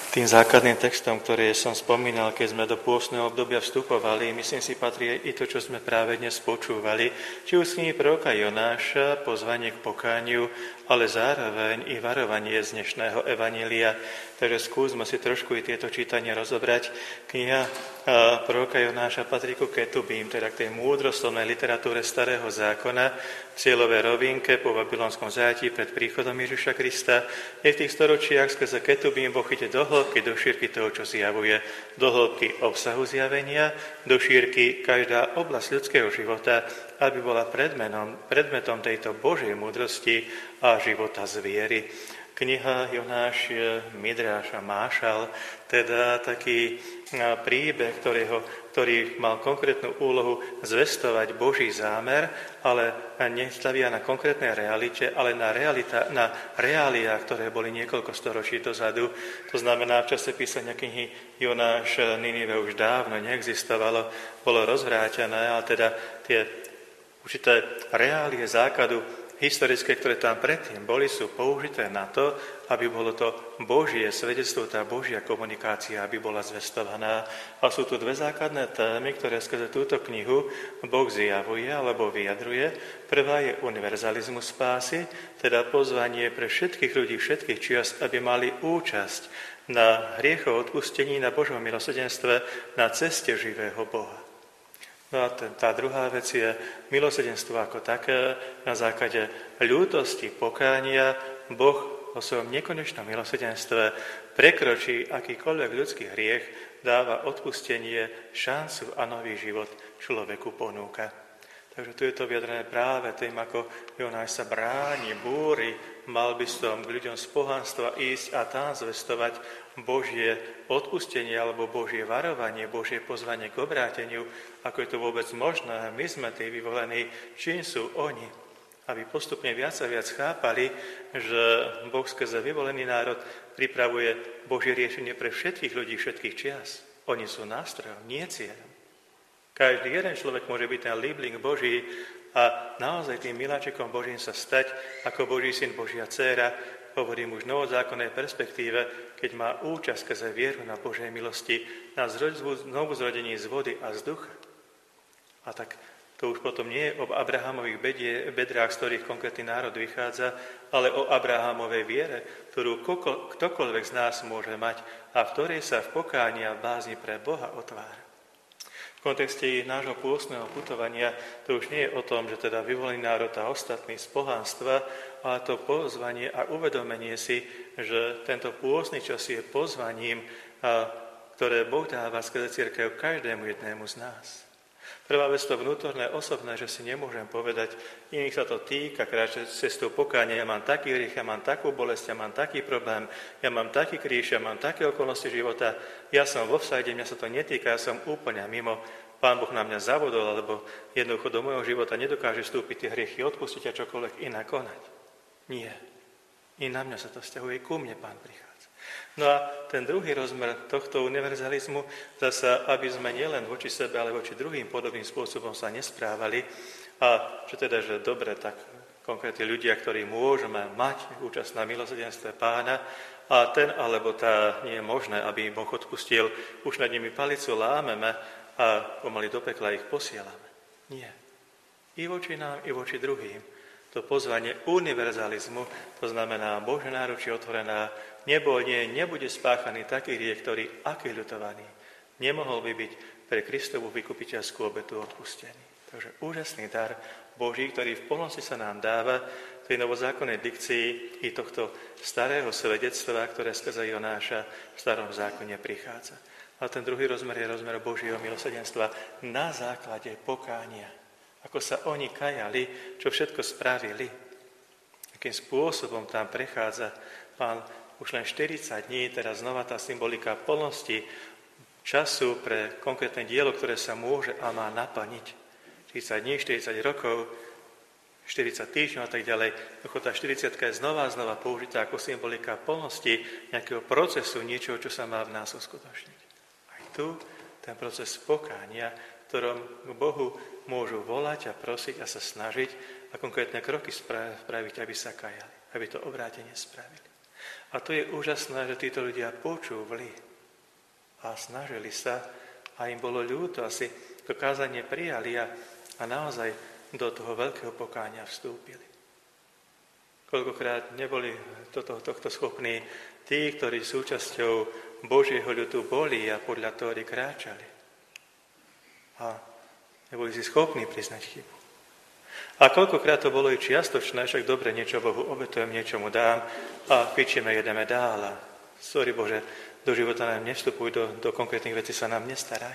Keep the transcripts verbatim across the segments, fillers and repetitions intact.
Tým základným textom, ktorý som spomínal, keď sme do pôstneho obdobia vstupovali, myslím si, patrí i to, čo sme práve dnes počúvali, či už z knihy proroka Jonáša, pozvanie k pokániu, ale zároveň i varovanie z dnešného evanília. Takže skúsme si trošku i tieto čítania rozobrať. Kniha proroka Jonáša patrí ku Ketubím, teda k tej múdroslovnej literatúre Starého zákona, v cieľovej rovinke po babylonskom zajatí pred príchodom Ježiša Krista. Je v tých storočiach skrze Ketubím Boh ide do hĺbky, do šírky toho, čo zjavuje, do hĺbky obsahu zjavenia, do šírky každá oblasť ľudského života, aby bola predmetom, predmetom tejto Božej múdrosti a života z viery. Kniha Jonáš, Midráš a Mášal, teda taký príbeh, ktorého, ktorý mal konkrétnu úlohu zvestovať Boží zámer, ale nestavia na konkrétnej realite, ale na, realita, na reáliách, ktoré boli niekoľko storočí dozadu. To znamená, v čase písania knihy Jonáš Ninive už dávno neexistovalo, bolo rozvrátené, ale teda tie určité reálie základu historické, ktoré tam predtým boli, sú použité na to, aby bolo to Božie svedectvo, tá Božia komunikácia, aby bola zvestovaná. A sú tu dve základné témy, ktoré skrze túto knihu Boh zjavuje alebo vyjadruje. Prvá je univerzalizmus spásy, teda pozvanie pre všetkých ľudí, všetkých čias, aby mali účasť na hriechov odpustení, na Božom milosrdenstve, na ceste živého Boha. No a ten, tá druhá vec je milosrdenstvo ako také. Na základe ľútosti, pokánia Boh vo svojom nekonečnom milosrdenstve prekročí akýkoľvek ľudský hriech, dáva odpustenie, šancu a nový život človeku ponúka. Takže tu je to vyjadrené práve tým, ako Jonáš sa bráni, búri, mal by som k ľuďom z pohanstva ísť a tam zvestovať Božie odpustenie alebo Božie varovanie, Božie pozvanie k obráteniu, ako je to vôbec možné. My sme tí vyvolení, čím sú oni, aby postupne viac a viac chápali, že Boh skrze vyvolený národ pripravuje Božie riešenie pre všetkých ľudí všetkých čias. Oni sú nástrojom, nie cieľom. Každý jeden človek môže byť ten líbling Boží a naozaj tým miláčikom Božím sa stať ako Boží syn, Božia dcéra, hovorím už v novozákonnej perspektíve, keď má účasť skrze vieru na Božej milosti, na znovu zrodení z vody a z ducha. A tak to už potom nie je o Abrahamových bedrách, z ktorých konkrétny národ vychádza, ale o Abrahamovej viere, ktorú ktokoľvek z nás môže mať a v ktorej sa v pokání a v bázni pre Boha otvára. V kontexte nášho pôstneho putovania to už nie je o tom, že teda vyvolený národ a ostatní z pohanstva, ale to pozvanie a uvedomenie si, že tento pôstny čas je pozvaním, ktoré Boh dáva skrze cirkev každému jednému z nás. Prvá vec to vnútorné, osobné, že si nemôžem povedať, iných sa to týka, kráčať cestou pokánia, ja mám taký hriech, ja mám takú bolesť, ja mám taký problém, ja mám taký kríž, ja mám také okolnosti života, ja som vo vsade, mňa sa to netýka, ja som úplne mimo, Pán Boh na mňa zavodol, alebo jednoducho do môjho života nedokáže vstúpiť tie hriechy, odpustiť a čokoľvek inak konať. Nie. I na mňa sa to vzťahuje, ku mne Pán prichádza. No a ten druhý rozmer tohto univerzalizmu, zasa, aby sme nielen voči sebe, ale voči druhým podobným spôsobom sa nesprávali, a čo teda, že dobre, tak konkrétne ľudia, ktorí môžeme mať účasť na milosrdenstve Pána, a ten alebo tá nie je možné, aby im Boh odpustil, už nad nimi palicu lámeme a pomaly do pekla ich posielame. Nie. I voči nám, i voči druhým. To pozvanie univerzalizmu, to znamená Božie náručie otvorená, nebo nie, nebude spáchaný taký hriech, ktorý, aký ľutovaný, nemohol by byť pre Kristovu vykupiteľskú obetu odpustený. Takže úžasný dar Boží, ktorý v plnosti sa nám dáva v tej novozákonnej dikcii i tohto starého svedectva, ktoré skrze Jonáša v starom zákone prichádza. A ten druhý rozmer je rozmer Božieho milosrdenstva na základe pokánia. Ako sa oni kajali, čo všetko spravili. Akým spôsobom tam prechádza Pán už len štyridsať dní, teraz znova tá symbolika plnosti času pre konkrétne dielo, ktoré sa môže a má naplniť. štyridsať dní, štyridsať rokov, štyridsať týždňov a tak ďalej. Tá štyridsiatka je znova a znova použitá ako symbolika plnosti nejakého procesu, niečoho, čo sa má v nás uskutočniť. Aj tu ten proces pokánia, v ktorom k Bohu môžu volať a prosiť a sa snažiť a konkrétne kroky spraviť, aby sa kajali, aby to obrátenie spravili. A to je úžasné, že títo ľudia počúvali a snažili sa a im bolo ľúto, asi to kázanie prijali a, a naozaj do toho veľkého pokánia vstúpili. Koľkokrát neboli toto, tohto schopní tí, ktorí súčasťou Božieho ľudu boli a podľa toho kráčali. A neboli si schopní priznať chybu. A koľkokrát to bolo i čiastočné, však dobre, niečo Bohu obetujem, niečo mu dám a fičíme, jedeme dál. A sorry Bože, do života nám nevstupuj, do, do konkrétnych vecí sa nám nestaraj.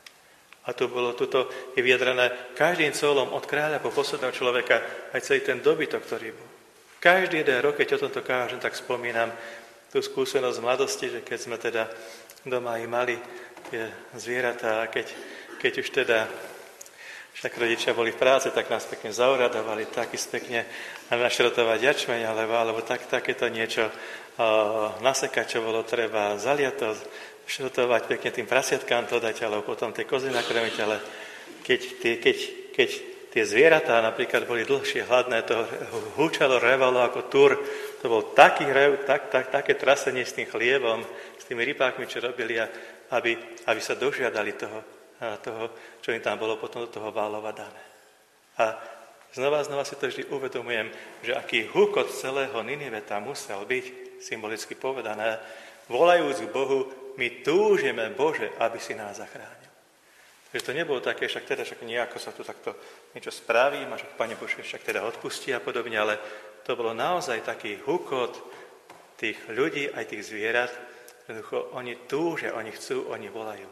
A tu bolo, tuto je vyjadrené každým colom od kráľa po posledného človeka, aj celý ten dobytok, ktorý bol. Každý jeden rok, keď o tomto kážem, tak spomínam tú skúsenosť z mladosti, že keď sme teda doma i mali tie zvieratá a keď, keď už teda však rodičia boli v práci, tak nás pekne zauradovali, taky pekne našrotovať jačmeň, alebo, alebo tak, takéto niečo uh, nasekať, čo bolo treba zaliato, šrotovať, pekne tým prasiatkám to dať, alebo potom tie kozy nakrmiť, ale keď tie, keď, keď tie zvieratá napríklad boli dlhšie hladné, to húčalo, revalo ako tur, to bol taký rev, tak, tak, také trasenie s tým chliebom, s tými rypákmi, čo robili, aby, aby sa dožiadali toho, toho, čo im tam bolo potom do toho válova dané. A znova znova si to vždy uvedomujem, že aký húkot celého Ninive tam musel byť, symbolicky povedané, volajúc k Bohu, my túžime, Bože, aby si nás zachránil. Takže to nebolo také, však teda však nejako sa tu takto niečo spravím, a však Pane Bože, však teda odpustí a podobne, ale to bolo naozaj taký húkot tých ľudí, aj tých zvierat, jednoducho oni túžia, oni chcú, oni volajú.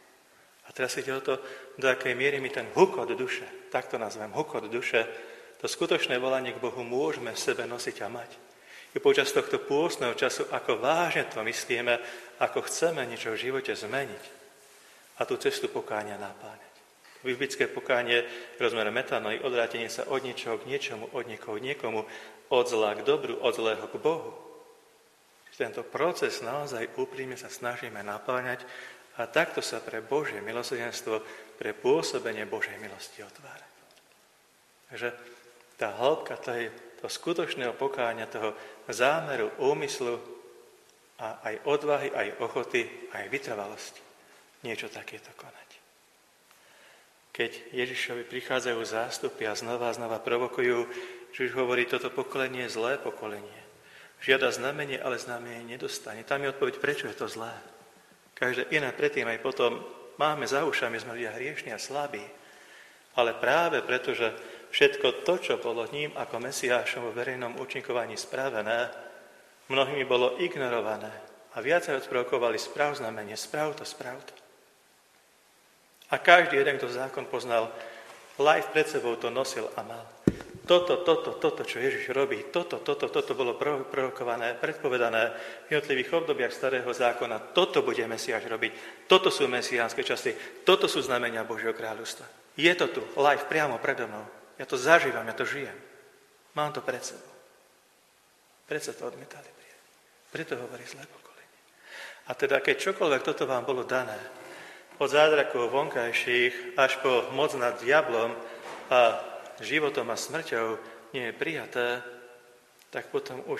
A teraz ide o to, do akej miery my ten hukot duše, tak to nazvem, hukot duše, to skutočné volanie k Bohu môžeme v sebe nosiť a mať. I počas tohto pôstneho času, ako vážne to myslíme, ako chceme niečo v živote zmeniť a tú cestu pokánia napáňať. Biblické pokánie, rozmer metanoi, odvrátenie sa od niečoho k niečomu, od niekoho k niekomu, od zla k dobru, od zlého k Bohu. Tento proces naozaj úprimne sa snažíme napáňať a takto sa pre Božie milosrdenstvo, pre pôsobenie Božej milosti otvára. Takže tá hĺbka toho, toho skutočného pokáňa, toho zámeru, úmyslu a aj odvahy, aj ochoty, aj vytrvalosti niečo takéto konať. Keď Ježišovi prichádzajú zástupy a znova a znova provokujú, že už hovorí, toto pokolenie je zlé pokolenie. Žiada znamenie, ale znamenie nedostane. Tam je odpoveď, prečo je to zlé. Každé iné predtým aj potom máme za ušami, sme ľudia hriešni a slabí. Ale práve preto, že všetko to, čo bolo ním ako Mesiášom vo verejnom účinkovaní spravené, mnohými bolo ignorované a viac aj odprovokovali správ znamenie, správ to, správ to. A každý jeden, kto zákon poznal, live pred sebou to nosil a mal. Toto, toto, toto, čo Ježiš robí, toto, toto, toto bolo prorokované, predpovedané v jednotlivých obdobiach starého zákona. Toto bude Mesiáš robiť. Toto sú mesiánske časy. Toto sú znamenia Božieho kráľovstva. Je to tu, live, priamo predo mnou. Ja to zažívam, ja to žijem. Mám to pred sebou. Prečo to odmietali prijať? Preto hovorí zlé pokolenie. A teda, keď čokoľvek toto vám bolo dané, od zázrakov vonkajších až po moc nad diablom a životom a smrťou nie je prijaté, tak potom už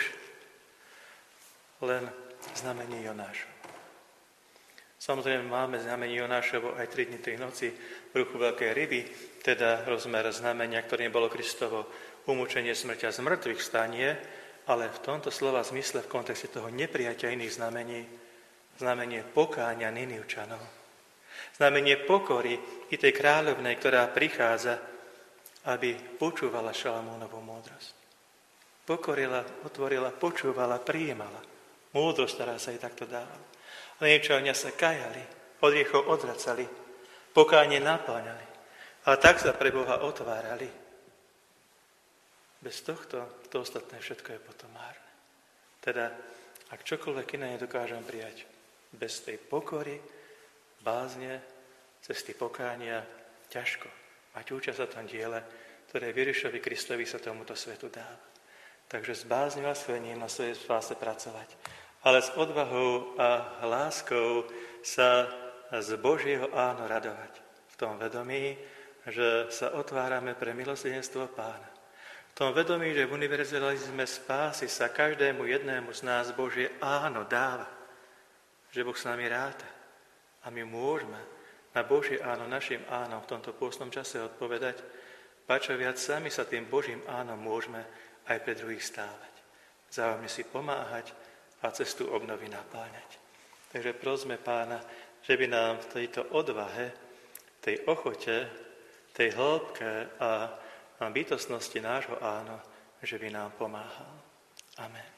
len znamenie Jonášovo. Samozrejme máme znamenie Jonášovo aj tri dni, tri noci v ruchu veľkej ryby, teda rozmer znamenia, ktorým bolo Kristovo umúčenie, smrť a zmrtvých stanie, ale v tomto slova zmysle v kontexte toho neprijatia iných znamení, znamenie pokáňa Ninivčanov. Znamenie pokory i tej kráľovnej, ktorá prichádza, aby počúvala Šalamúnovú múdrosť. Pokorila, otvorila, počúvala, prijímala. Múdrosť, ktorá sa jej takto dávala. Ninivčania sa kajali, od hriechov odvracali, pokánie napáňali. A tak sa pre Boha otvárali. Bez tohto, to ostatné všetko je potom márne. Teda, ak čokoľvek iné nedokážem prijať, bez tej pokory, bázne, cesty pokánia, ťažko mať účasť na tom diele, ktoré Ježišovi Kristovi sa tomuto svetu dáva. Takže s bázňou a svením na svojej spáse pracovať. Ale s odvahou a láskou sa z Božieho áno radovať. V tom vedomí, že sa otvárame pre milosrdenstvo Pána. tom vedomí, že v univerzalizme spásy sa každému jednému z nás Božie áno dáva. Že Boh s nami ráta. A my môžeme na Božie áno, našim ánom v tomto pôstnom čase odpovedať, pačo viac sami sa tým Božím ánom môžeme aj pre druhých stávať. Vzájomne si pomáhať a cestu obnovy napáňať. Takže prosme Pána, že by nám v tejto odvahe, tej ochote, tej hĺbke a bytostnosti nášho áno, že by nám pomáhal. Amen.